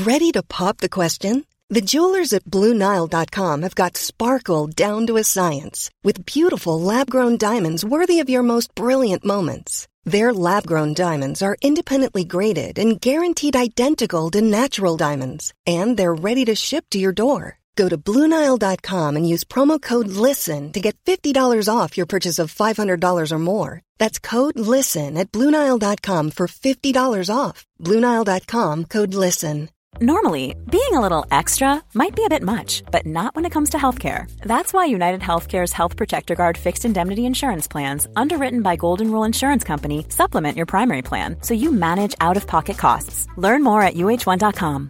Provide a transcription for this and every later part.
Ready to pop the question? The jewelers at BlueNile.com have got sparkle down to a science with beautiful lab-grown diamonds worthy of your most brilliant moments. Their lab-grown diamonds are independently graded and guaranteed identical to natural diamonds, and they're ready to ship to your door. Go to BlueNile.com and use promo code LISTEN to get $50 off your purchase of $500 or more. That's code LISTEN at BlueNile.com for $50 off. BlueNile.com, code LISTEN. Normally, being a little extra might be a bit much, but not when it comes to healthcare. That's why United Healthcare's Health Protector Guard fixed indemnity insurance plans, underwritten by Golden Rule Insurance Company, supplement your primary plan so you manage out-of-pocket costs. Learn more at uh1.com.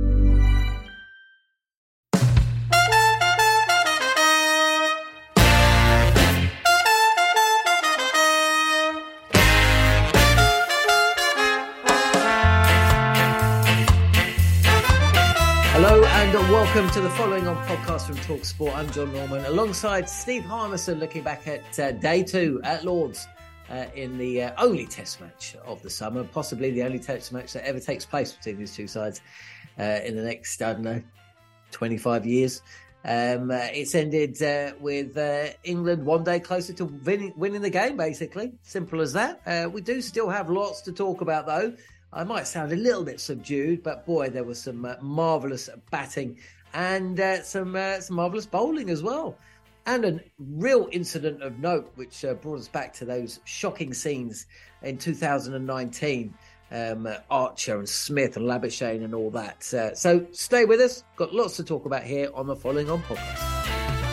Hello and welcome to the following on podcast from TalkSport. I'm John Norman alongside Steve Harmison, looking back at day two at Lord's in the only test match of the summer, possibly the only test match that ever takes place between these two sides in the next, 25 years. It's ended with England one day closer to winning the game, basically. Simple as that. We do still have lots to talk about, though. I might sound a little bit subdued, but boy, there was some marvellous batting and some marvellous bowling as well. And a real incident of note, which brought us back to those shocking scenes in 2019. Archer and Smith and Labuschagne and all that. So stay with us. Got lots to talk about here on the Following On podcast.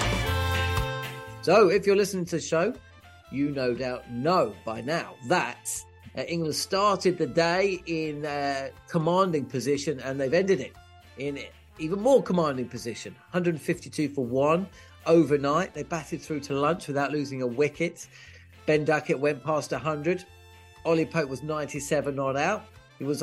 So if you're listening to the show, you no doubt know by now that England started the day in commanding position and they've ended it in even more commanding position. 152 for one overnight. They batted through to lunch without losing a wicket. Ben Duckett went past 100. Ollie Pope was 97 not out. He was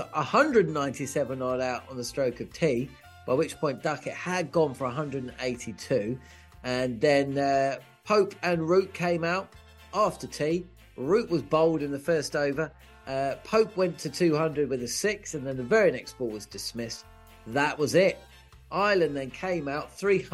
197 not out on the stroke of tea, by which point Duckett had gone for 182. And then Pope and Root came out after tea. Root was bowled in the first over. Pope went to 200 with a 6, and then the very next ball was dismissed. That was it. Ireland then came out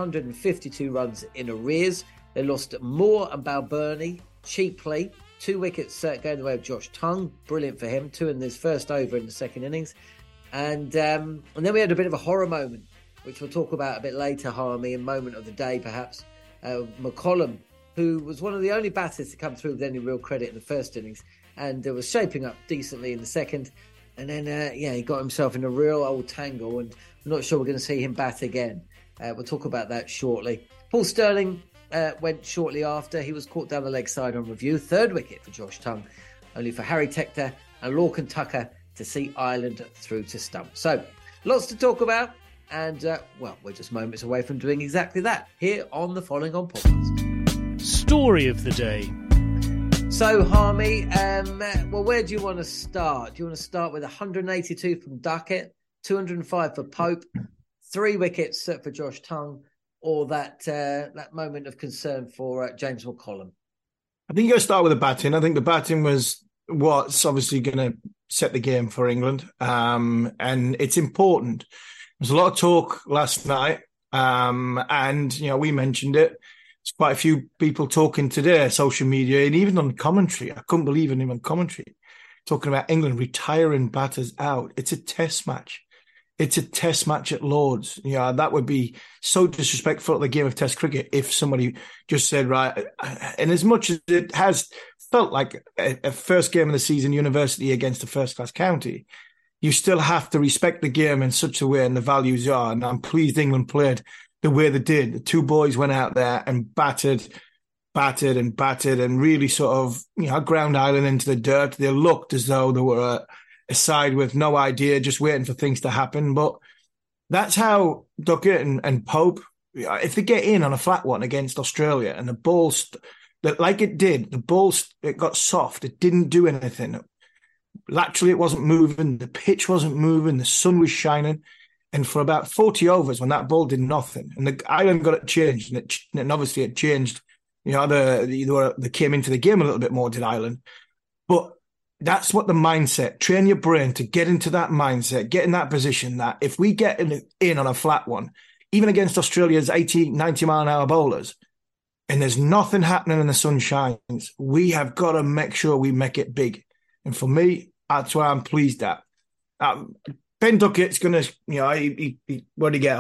352 runs in arrears. They lost Moore and Balbirnie cheaply. 2 wickets going the way of Josh Tongue. Brilliant for him. 2 in his first over in the second innings. And then we had a bit of a horror moment, which we'll talk about a bit later, Harmy, a moment of the day perhaps. McCollum, who was one of the only batters to come through with any real credit in the first innings, and was shaping up decently in the second. And then, he got himself in a real old tangle, and I'm not sure we're going to see him bat again. We'll talk about that shortly. Paul Stirling went shortly after. He was caught down the leg side on review. 3rd wicket for Josh Tongue, only for Harry Tector and Lorcan Tucker to see Ireland through to stump. So, lots to talk about. And, we're just moments away from doing exactly that here on the Following On podcast. Story of the day. So, Harmy, where do you want to start? Do you want to start with 182 from Duckett, 205 for Pope, 3 wickets for Josh Tongue, or that moment of concern for James McCollum? I think you're going to start with the batting. I think the batting was what's obviously going to set the game for England, and it's important. There's a lot of talk last night, and we mentioned it. There's quite a few people talking today, social media, and even on commentary. I couldn't believe it, even on commentary, talking about England retiring batters out. It's a test match. It's a test match at Lord's. That would be so disrespectful at the game of test cricket if somebody just said, right, and as much as it has felt like a first game of the season university against a first-class county, you still have to respect the game in such a way and the values are. And I'm pleased England played the way they did. The 2 boys went out there and battered and really sort of, ground Ireland into the dirt. They looked as though they were a side with no idea, just waiting for things to happen. But that's how Duckett and Pope, if they get in on a flat one against Australia and the ball, like it did, the ball, it got soft. It didn't do anything. Laterally, it wasn't moving. The pitch wasn't moving. The sun was shining. And for about 40 overs, when that ball did nothing, and the Ireland got it changed, and obviously it changed. They came into the game a little bit more, did Ireland. But That's what the mindset, train your brain to get into that mindset, get in that position that if we get in on a flat one, even against Australia's 80, 90 mile an hour bowlers, and there's nothing happening and the sun shines, we have got to make sure we make it big. And for me, that's why I'm pleased at. Ben Duckett's going to, he what did he get?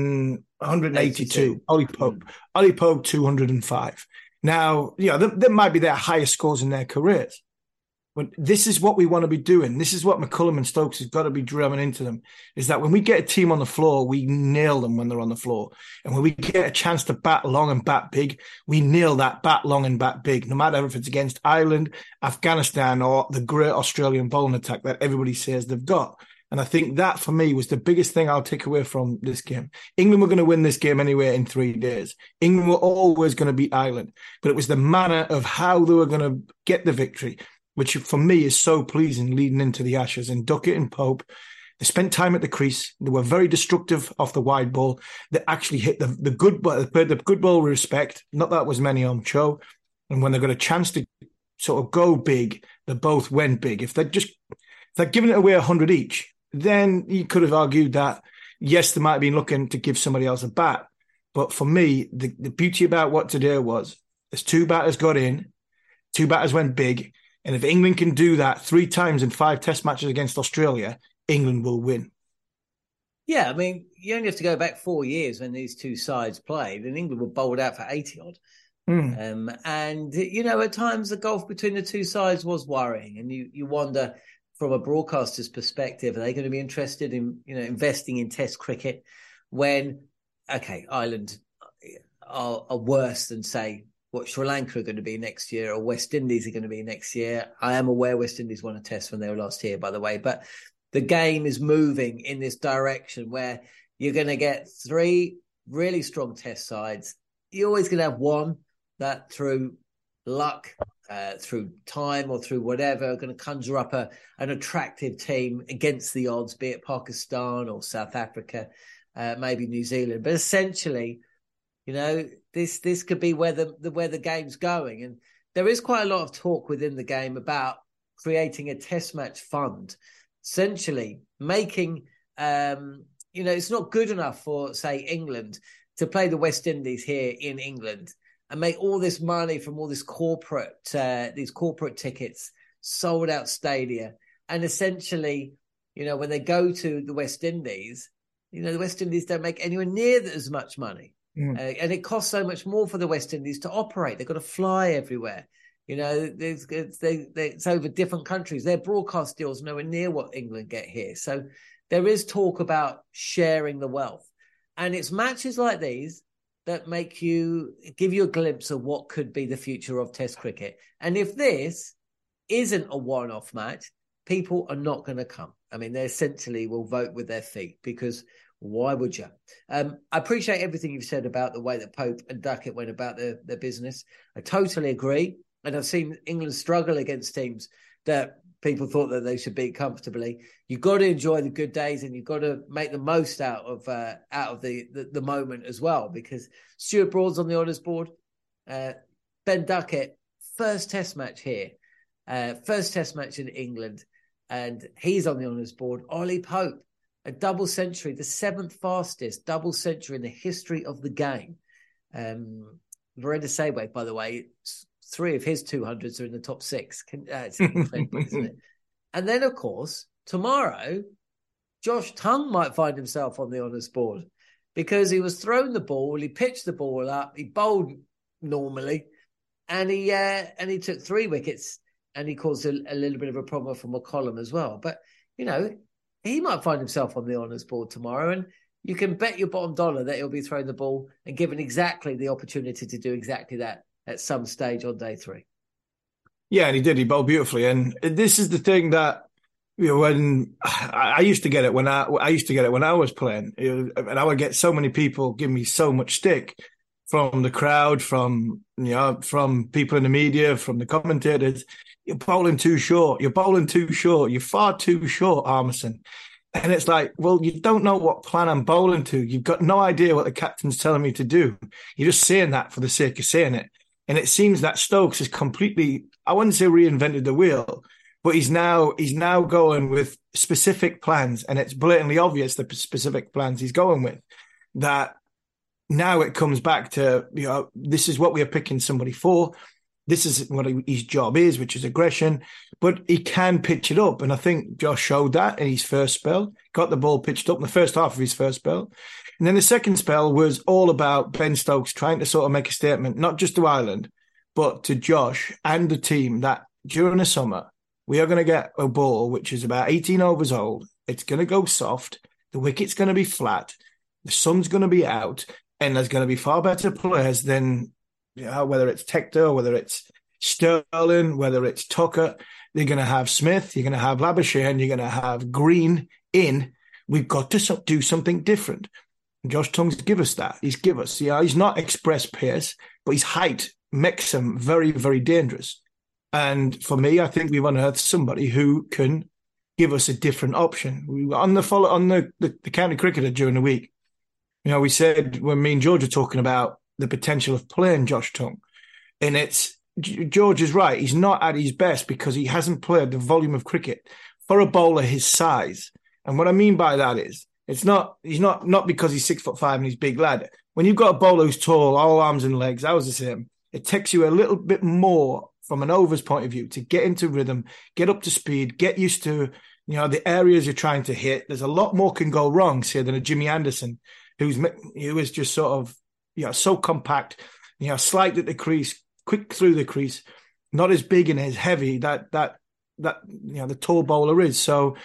182. Ollie Pope 205. Now, that might be their highest scores in their careers. But this is what we want to be doing. This is what McCullum and Stokes has got to be drumming into them, is that when we get a team on the floor, we nail them when they're on the floor. And when we get a chance to bat long and bat big, we nail that bat long and bat big, no matter if it's against Ireland, Afghanistan, or the great Australian bowling attack that everybody says they've got. And I think that, for me, was the biggest thing I'll take away from this game. England were going to win this game anyway in 3 days. England were always going to beat Ireland. But it was the manner of how they were going to get the victory, which for me is so pleasing leading into the Ashes. And Duckett and Pope, they spent time at the crease. They were very destructive off the wide ball. They actually hit the good ball with respect. Not that was many on Cho. And when they got a chance to sort of go big, they both went big. If they're giving it away 100 each, then you could have argued that, yes, they might have been looking to give somebody else a bat. But for me, the beauty about what today was, there's 2 batters got in, 2 batters went big. And if England can do that 3 times in 5 test matches against Australia, England will win. Yeah, I mean, you only have to go back 4 years when these two sides played, and England were bowled out for 80-odd. And, at times the gulf between the two sides was worrying. And you wonder, from a broadcaster's perspective, are they going to be interested in, investing in Test cricket when, Ireland are worse than, say, what Sri Lanka are going to be next year or West Indies are going to be next year. I am aware West Indies won a test when they were last here, by the way, but the game is moving in this direction where you're going to get 3 really strong test sides. You're always going to have one that through luck, through time or through whatever, are going to conjure up an attractive team against the odds, be it Pakistan or South Africa, maybe New Zealand. But essentially, this could be where the game's going. And there is quite a lot of talk within the game about creating a test match fund, essentially making, it's not good enough for, say, England to play the West Indies here in England and make all this money from all these corporate tickets, sold out stadia. And essentially, when they go to the West Indies, the West Indies don't make anywhere near as much money. And it costs so much more for the West Indies to operate. They've got to fly everywhere. It's over different countries. Their broadcast deals nowhere near what England get here. So there is talk about sharing the wealth. And it's matches like these that give you a glimpse of what could be the future of Test cricket. And if this isn't a one-off match, people are not going to come. I mean, they essentially will vote with their feet, because why would you? I appreciate everything you've said about the way that Pope and Duckett went about their business. I totally agree. And I've seen England struggle against teams that people thought that they should beat comfortably. You've got to enjoy the good days, and you've got to make the most out of the moment as well, because Stuart Broad's on the honours board. Ben Duckett, first test match here, first test match in England, and he's on the honours board. Ollie Pope, a double century, the 7th fastest double century in the history of the game. Virendra Sehwag, by the way, 3 of his 200s are in the top 6. It's incredible, isn't it? And then, of course, tomorrow, Josh Tongue might find himself on the honours board, because he was throwing the ball, he pitched the ball up, he bowled normally, and he took 3 wickets, and he caused a little bit of a problem for McCollum as well. But, he might find himself on the honours board tomorrow, and you can bet your bottom dollar that he'll be throwing the ball and given exactly the opportunity to do exactly that at some stage on day 3. Yeah, and he did. He bowled beautifully. And this is the thing that, when I used to get it when I was playing, and I would get so many people give me so much stick from the crowd, from people in the media, from the commentators. You're bowling too short. You're bowling too short. You're far too short, Armisen. And it's like, well, you don't know what plan I'm bowling to. You've got no idea what the captain's telling me to do. You're just saying that for the sake of saying it. And it seems that Stokes has completely, I wouldn't say reinvented the wheel, But he's now going with specific plans, and it's blatantly obvious the specific plans he's going with. That now it comes back to, this is what we are picking somebody for. This is what his job is, which is aggression. But he can pitch it up, and I think Josh showed that in his first spell. Got the ball pitched up in the first half of his first spell. And then the second spell was all about Ben Stokes trying to sort of make a statement, not just to Ireland, but to Josh and the team, that during the summer, we are going to get a ball which is about 18 overs old. It's going to go soft. The wicket's going to be flat. The sun's going to be out. And there's going to be far better players than, whether it's Tector, whether it's Sterling, whether it's Tucker. They're going to have Smith. You're going to have Labuschagne. You're going to have Green in. We've got to do something different. And Josh Tongue's give us that. He's not express pace, but his height makes him very, very dangerous. And for me, I think we've unearthed somebody who can give us a different option. We were on the county cricketer during the week. We said when me and George were talking about the potential of playing Josh Tongue, and George is right. He's not at his best because he hasn't played the volume of cricket for a bowler his size. And what I mean by that is, he's not because he's 6'5" and he's a big lad. When you've got a bowler who's tall, all arms and legs, I was the same. It takes you a little bit more from an overs point of view to get into rhythm, get up to speed, get used to, the areas you're trying to hit. There's a lot more can go wrong, say, than a Jimmy Anderson, who is just sort of, so compact, slight at the crease, quick through the crease, not as big and as heavy that the tall bowler is. So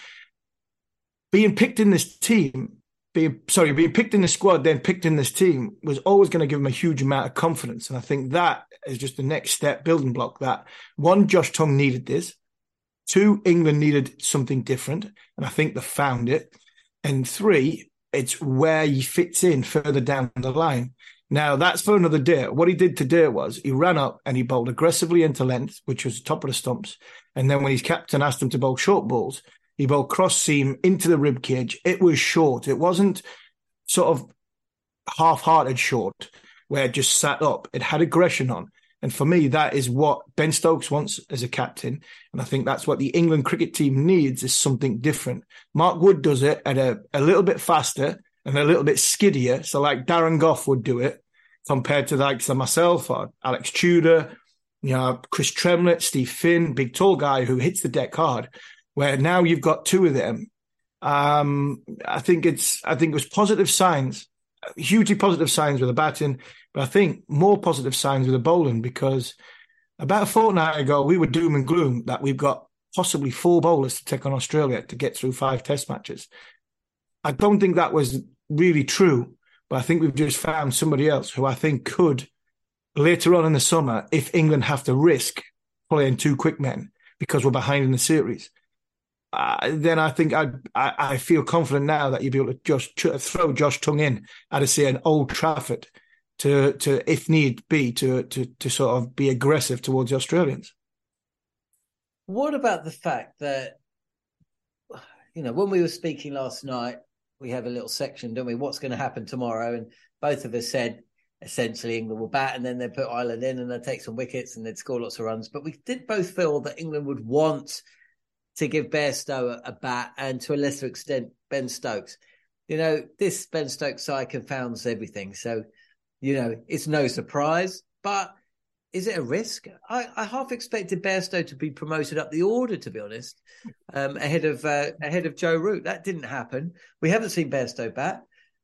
being picked in this team, being picked in the squad, then picked in this team was always going to give him a huge amount of confidence. And I think that is just the next step building block. That one, Josh Tongue needed this. Two, England needed something different. And I think they found it. And three, it's where he fits in further down the line. Now, that's for another day. What he did today was he ran up and he bowled aggressively into length, which was the top of the stumps. And then when his captain asked him to bowl short balls, he bowled cross seam into the rib cage. It was short. It wasn't sort of half-hearted short where it just sat up. It had aggression on. And for me, that is what Ben Stokes wants as a captain. And I think that's what the England cricket team needs, is something different. Mark Wood does it at a little bit faster and a little bit skiddier. So like Darren Gough would do it compared to like myself or Alex Tudor, Chris Tremlett, Steve Finn, big tall guy who hits the deck hard. Where now you've got two of them. I think it was positive signs, hugely positive signs with the batting, but I think more positive signs with the bowling, because about a fortnight ago we were doom and gloom that we've got possibly 4 bowlers to take on Australia to get through 5 test matches. I don't think that was really true, but I think we've just found somebody else who I think could, later on in the summer, if England have to risk playing 2 quick men because we're behind in the series, then I think I feel confident now that you'll be able to just throw Josh Tongue in at, say, an Old Trafford to if need be, to sort of be aggressive towards the Australians. What about the fact that, when we were speaking last night, we have a little section, don't we? What's going to happen tomorrow? And both of us said, essentially, England will bat and then they put Ireland in and they'd take some wickets and they'd score lots of runs. But we did both feel that England would want to give Bairstow a bat, and to a lesser extent, Ben Stokes. This Ben Stokes side confounds everything. So, it's no surprise, but is it a risk? I half expected Bairstow to be promoted up the order, to be honest, ahead of Joe Root. That didn't happen. We haven't seen Bairstow bat.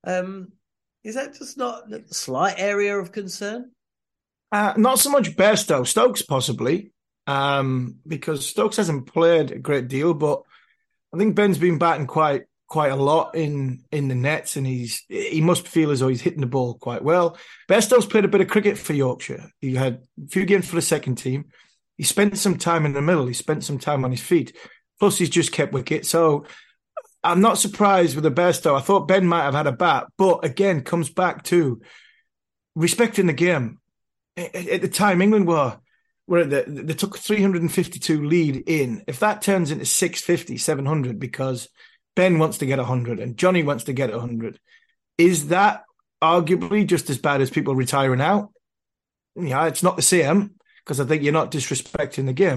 Is that just not a slight area of concern? Not so much Bairstow, Stokes possibly. Because Stokes hasn't played a great deal, but I think Ben's been batting quite a lot in the nets, and he must feel as though he's hitting the ball quite well. Bairstow's played a bit of cricket for Yorkshire. He had a few games for the second team. He spent some time in the middle. He spent some time on his feet. Plus, he's just kept wicket. So I'm not surprised with the Bairstow. I thought Ben might have had a bat, but again, comes back to respecting the game. At the time, England they took 352 lead in. If that turns into 650, 700, because Ben wants to get 100 and Johnny wants to get 100, is that arguably just as bad as people retiring out? It's not the same, because I think you're not disrespecting the game.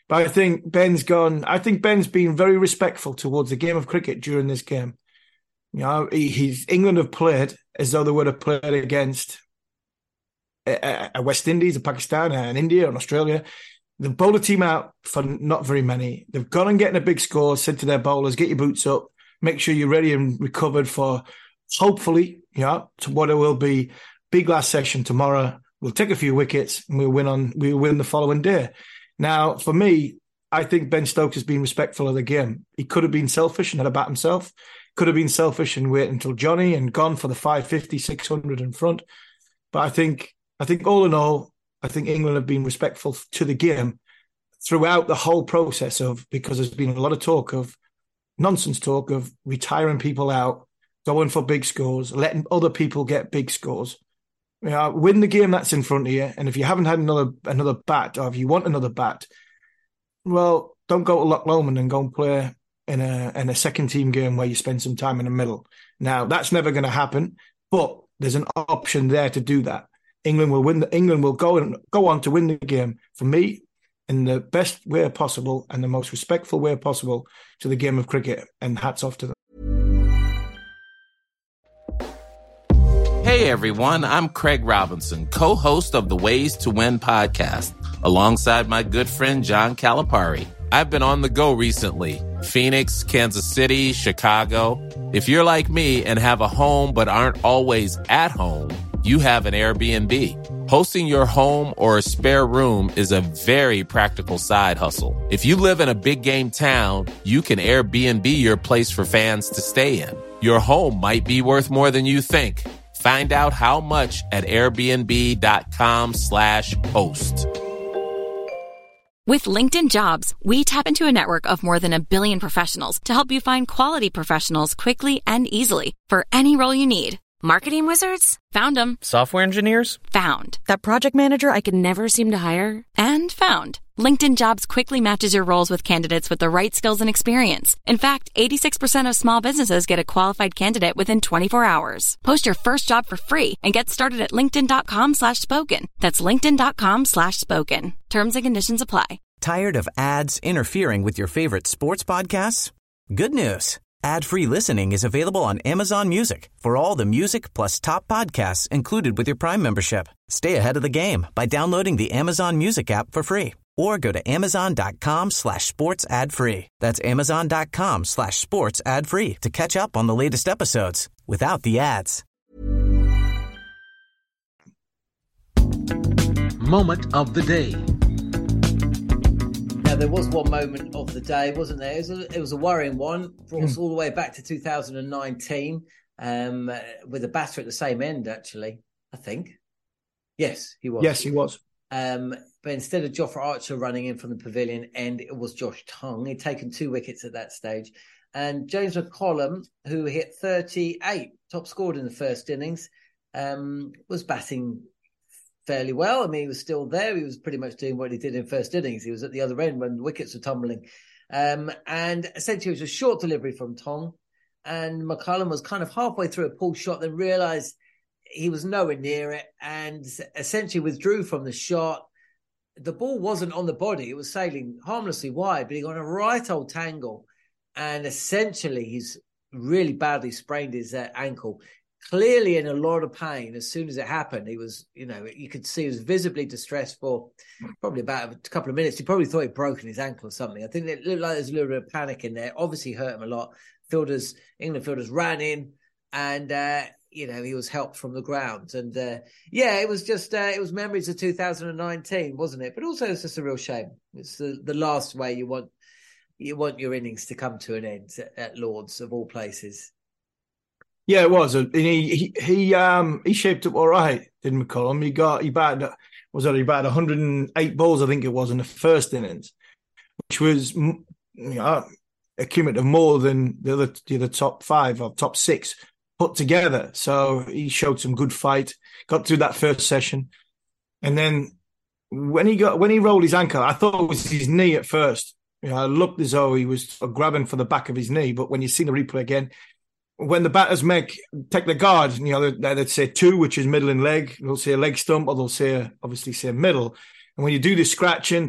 But I think Ben's been very respectful towards the game of cricket during this game. England have played as though they would have played against a West Indies, a Pakistan, an India, an Australia. They've bowled a team out for not very many. They've gone and getting a big score, said to their bowlers, get your boots up, make sure you're ready and recovered for, hopefully, to what it will be, big last session tomorrow. We'll take a few wickets and we'll win the following day. Now, for me, I think Ben Stokes has been respectful of the game. He could have been selfish and had a bat himself. Could have been selfish and waited until Johnny and gone for the 550, 600 in front. But I think all in all, I think England have been respectful to the game throughout the whole process because there's been a lot of nonsense talk of retiring people out, going for big scores, letting other people get big scores. Win the game that's in front of you. And if you haven't had another bat, or if you want another bat, well, don't go to Loch Lomond and go and play in a second team game where you spend some time in the middle. Now, that's never going to happen, but there's an option there to do that. England will win. England will go on to win the game, for me, in the best way possible and the most respectful way possible to the game of cricket, and hats off to them. Hey everyone, I'm Craig Robinson, co-host of the Ways to Win podcast, alongside my good friend John Calipari. I've been on the go recently. Phoenix, Kansas City, Chicago. If you're like me and have a home but aren't always at home, you have an Airbnb. Hosting your home or a spare room is a very practical side hustle. If you live in a big game town, you can Airbnb your place for fans to stay in. Your home might be worth more than you think. Find out how much at airbnb.com/host. With LinkedIn Jobs, we tap into a network of more than 1 billion professionals to help you find quality professionals quickly and easily for any role you need. Marketing wizards? Found them. Software engineers? Found. That project manager I could never seem to hire? And found. LinkedIn Jobs quickly matches your roles with candidates with the right skills and experience. In fact, 86% of small businesses get a qualified candidate within 24 hours. Post your first job for free and get started at linkedin.com/spoken. That's linkedin.com/spoken. Terms and conditions apply. Tired of ads interfering with your favorite sports podcasts? Good news. Ad-free listening is available on Amazon Music for all the music plus top podcasts included with your Prime membership. Stay ahead of the game by downloading the Amazon Music app for free or go to amazon.com/sports ad free. That's amazon.com/sports ad free to catch up on the latest episodes without the ads. Moment of the day. Now, there was one moment of the day, wasn't there? It was a worrying one. Brought us all the way back to 2019 with a batter at the same end, actually, I think. Yes, he was. Yes, he was. But instead of Jofra Archer running in from the pavilion end, it was Josh Tongue. He'd taken 2 wickets at that stage. And James McCollum, who hit 38, top scored in the first innings, was batting fairly well. I mean, he was still there. He was pretty much doing what he did in first innings. He was at the other end when the wickets were tumbling. And essentially, it was a short delivery from Tongue. And McCullum was kind of halfway through a pull shot, then realised he was nowhere near it and essentially withdrew from the shot. The ball wasn't on the body. It was sailing harmlessly wide, but he got a right old tangle. And essentially, he's really badly sprained his ankle. Clearly in a lot of pain as soon as it happened. He was, you could see he was visibly distressed for probably about a couple of minutes. He probably thought he'd broken his ankle or something. I think it looked like there's a little bit of panic in there. Obviously hurt him a lot. England fielders ran in and, he was helped from the ground. And, it was just, it was memories of 2019, wasn't it? But also it's just a real shame. It's the last way you want your innings to come to an end at Lord's, of all places. Yeah, it was. He shaped up all right, didn't McCullum? He batted 108 balls, I think it was, in the first innings, which was a cumulative more than the other top 5 or top 6 put together. So he showed some good fight, got through that first session, and then when he rolled his ankle, I thought it was his knee at first. It looked as though he was grabbing for the back of his knee, but when you see the replay again, when the batters take the guard, they'd say 2, which is middle and leg. They'll say a leg stump, or they'll say, obviously say middle. And when you do the scratching to,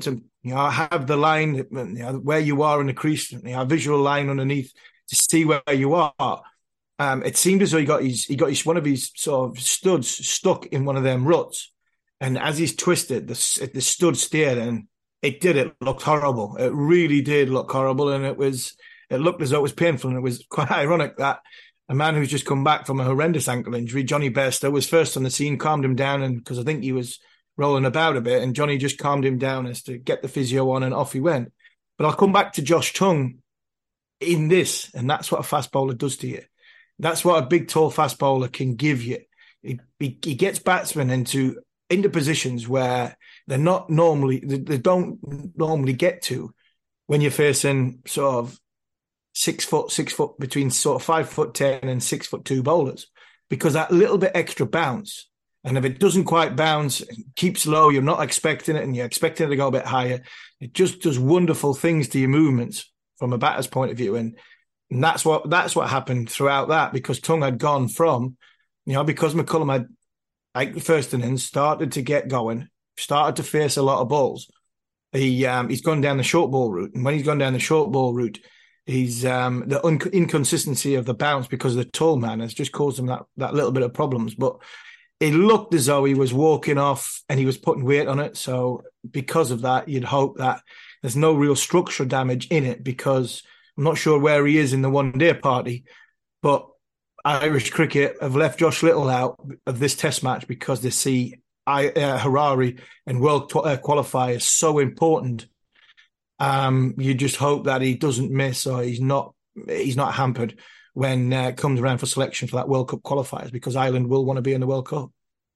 I have the line, where you are in the crease, a visual line underneath to see where you are. It seemed as though he got his one of his sort of studs stuck in one of them ruts, and as he's twisted, the stud steered, and it looked horrible. It really did look horrible, and it looked as though it was painful, and it was quite ironic that a man who's just come back from a horrendous ankle injury, Johnny Bairstow, was first on the scene, calmed him down, and because I think he was rolling about a bit, and Johnny just calmed him down as to get the physio on, and off he went. But I'll come back to Josh Tongue in this, and that's what a fast bowler does to you. That's what a big, tall fast bowler can give you. He gets batsmen into positions where they don't normally get to when you're facing sort of 6 foot between sort of 5'10" and 6'2" bowlers, because that little bit extra bounce. And if it doesn't quite bounce, keeps low, you're not expecting it, and you're expecting it to go a bit higher, it just does wonderful things to your movements from a batter's point of view. And that's what happened throughout that, because Tongue had gone from, because McCullum had, like the first innings, started to get going, started to face a lot of balls. He's gone down the short ball route. And when he's gone down the short ball route, he's the inconsistency of the bounce because of the tall man has just caused him that little bit of problems. But it looked as though he was walking off and he was putting weight on it. So because of that, you'd hope that there's no real structural damage in it, because I'm not sure where he is in the one-day party. But Irish cricket have left Josh Little out of this test match because they see Harare and world qualifiers so important. You just hope that he doesn't miss, or he's not hampered when it comes around for selection for that World Cup qualifiers, because Ireland will want to be in the World Cup.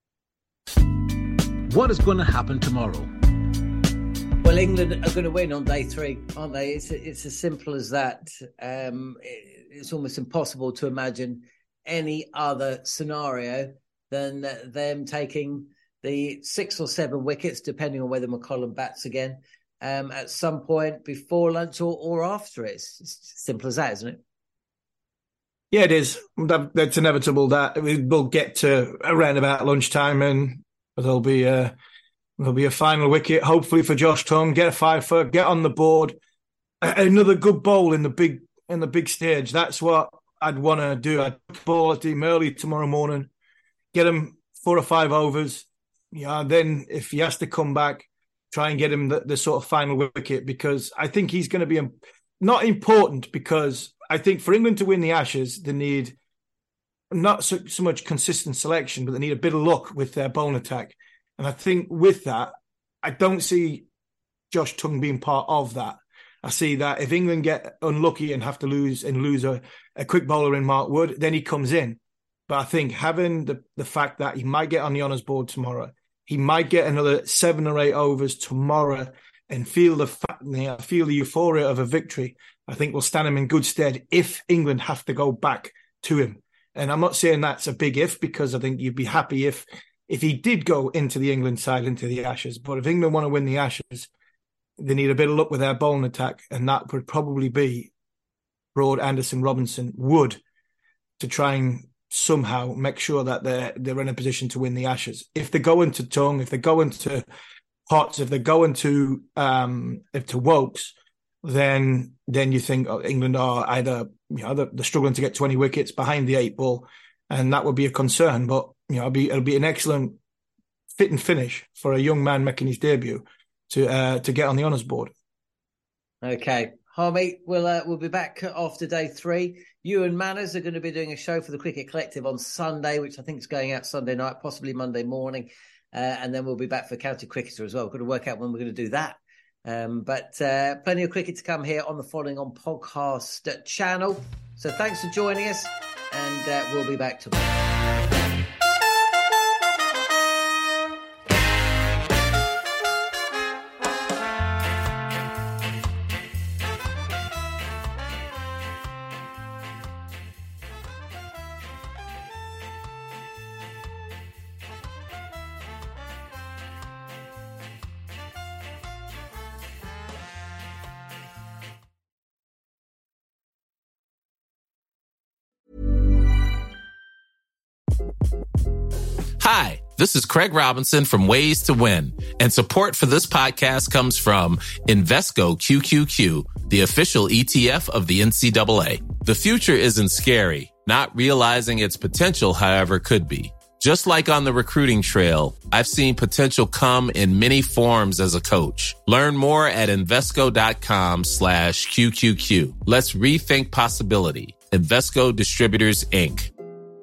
What is going to happen tomorrow? Well, England are going to win on day 3, aren't they? It's as simple as that. It's almost impossible to imagine any other scenario than them taking the 6 or 7 wickets, depending on whether McCullum bats again, at some point before lunch or after it. It's as simple as that, isn't it? Yeah, it is. It's inevitable that we'll get to around about lunchtime, and there'll be a final wicket, hopefully for Josh Tongue. Get a 5 get on the board. Another good bowl in the big stage. That's what I'd want to do. I'd bowl at him early tomorrow morning, get him 4 or 5 overs. Then if he has to come back, try and get him the sort of final wicket, because I think he's going to be not important, because I think for England to win the Ashes, they need not so much consistent selection, but they need a bit of luck with their bowling attack. And I think with that, I don't see Josh Tongue being part of that. I see that if England get unlucky and have to lose a quick bowler in Mark Wood, then he comes in. But I think having the fact that he might get on the honours board tomorrow, he might get another 7 or 8 overs tomorrow and feel the euphoria of a victory, I think will stand him in good stead if England have to go back to him. And I'm not saying that's a big if, because I think you'd be happy if he did go into the England side, into the Ashes. But if England want to win the Ashes, they need a bit of luck with their bowling attack, and that would probably be Broad, Anderson, Robinson, Wood, to try and somehow make sure that they're in a position to win the Ashes. If they go into Tongue, if they go into Potts, if they go into Woakes, then you think England are either they're struggling to get 20 wickets behind the 8 ball, and that would be a concern. But it'll be an excellent fit and finish for a young man making his debut to get on the honours board. Okay, Harmy, we'll be back after day 3. You and Manners are going to be doing a show for the Cricket Collective on Sunday, which I think is going out Sunday night, possibly Monday morning. And then we'll be back for County Cricketer as well. We've got to work out when we're going to do that. But plenty of cricket to come here on the Following On podcast channel. So thanks for joining us, and we'll be back tomorrow. Hi, this is Craig Robinson from Ways to Win, and support for this podcast comes from Invesco QQQ, the official ETF of the NCAA. The future isn't scary. Not realizing its potential, however, could be. Just like on the recruiting trail, I've seen potential come in many forms as a coach. Learn more at Invesco.com/QQQ. Let's rethink possibility. Invesco Distributors, Inc.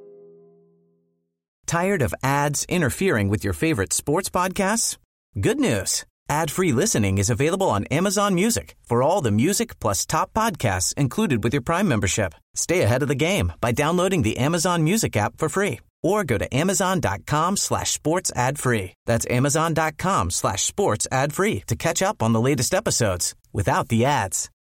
Tired of ads interfering with your favorite sports podcasts? Good news. Ad-free listening is available on Amazon Music for all the music plus top podcasts included with your Prime membership. Stay ahead of the game by downloading the Amazon Music app for free or go to amazon.com/sports ad free. That's amazon.com/sports ad free to catch up on the latest episodes without the ads.